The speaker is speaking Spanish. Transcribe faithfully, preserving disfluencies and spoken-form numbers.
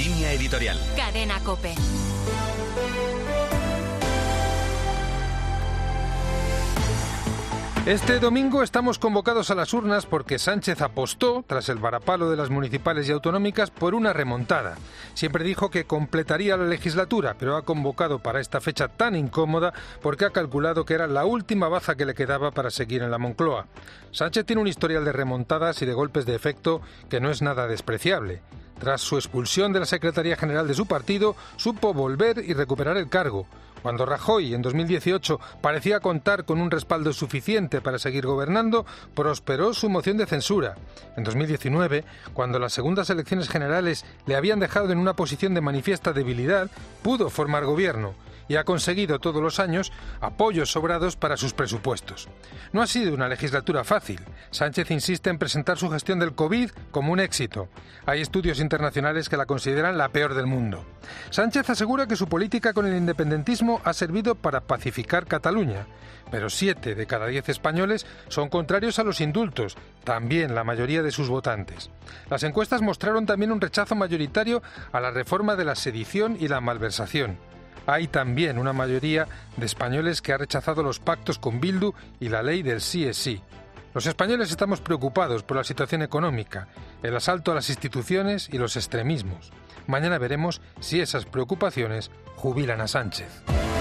Línea editorial. Cadena COPE. Este domingo estamos convocados a las urnas porque Sánchez apostó, tras el varapalo de las municipales y autonómicas, por una remontada. Siempre dijo que completaría la legislatura, pero ha convocado para esta fecha tan incómoda porque ha calculado que era la última baza que le quedaba para seguir en la Moncloa. Sánchez tiene un historial de remontadas y de golpes de efecto que no es nada despreciable. Tras su expulsión de la Secretaría General de su partido, supo volver y recuperar el cargo. Cuando Rajoy, en dos mil dieciocho, parecía contar con un respaldo suficiente para seguir gobernando, prosperó su moción de censura. En dos mil diecinueve, cuando las segundas elecciones generales le habían dejado en una posición de manifiesta debilidad, pudo formar gobierno y ha conseguido todos los años apoyos sobrados para sus presupuestos. No ha sido una legislatura fácil. Sánchez insiste en presentar su gestión del COVID como un éxito. Hay estudios internacionales que la consideran la peor del mundo. Sánchez asegura que su política con el independentismo ha servido para pacificar Cataluña, pero siete de cada diez españoles son contrarios a los indultos, también la mayoría de sus votantes. Las encuestas mostraron también un rechazo mayoritario a la reforma de la sedición y la malversación. Hay también una mayoría de españoles que ha rechazado los pactos con Bildu y la ley del sí es sí. Los españoles estamos preocupados por la situación económica, el asalto a las instituciones y los extremismos. Mañana veremos si esas preocupaciones jubilan a Sánchez.